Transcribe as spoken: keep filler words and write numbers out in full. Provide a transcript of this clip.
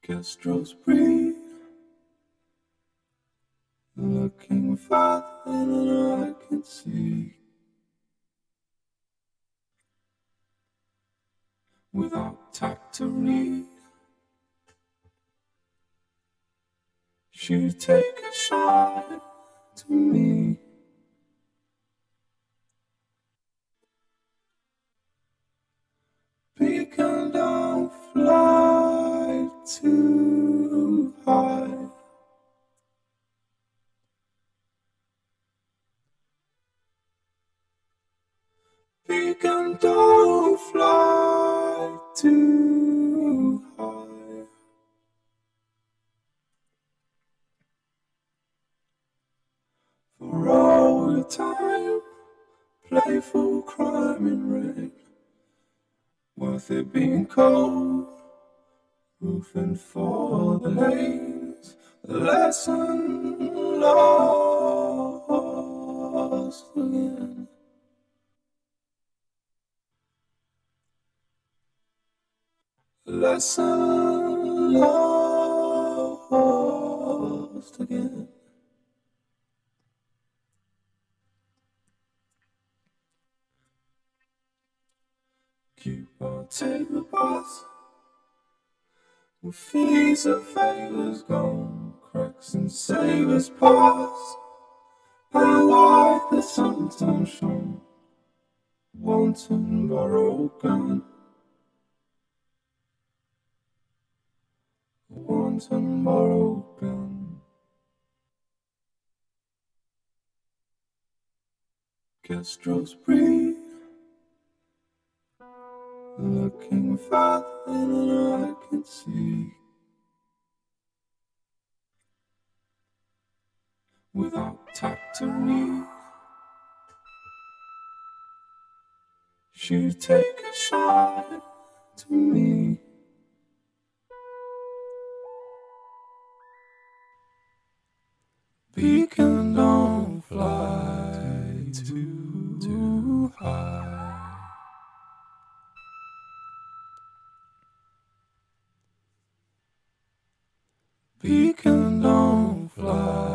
Kestrels breathe, looking farther than I can see. Without tact to read, she'd take a shot to me. Beacon, don't fly too high. Beacon, don't fly too high. For all the time, playful crime in rain, worth it being cold, roofing for the lanes, the lesson lost again. Lesson lost again. Cupid, take the bus. With fees and favors gone, cracks and savers pass. And white the sometimes shone, wanton borrowed gun. Wanton borrowed gun. Kestrels breathe, looking farther than I can see. Without tact to read, she'd take a shot to me. Beacon, don't fly too, too high. Beacon, don't fly.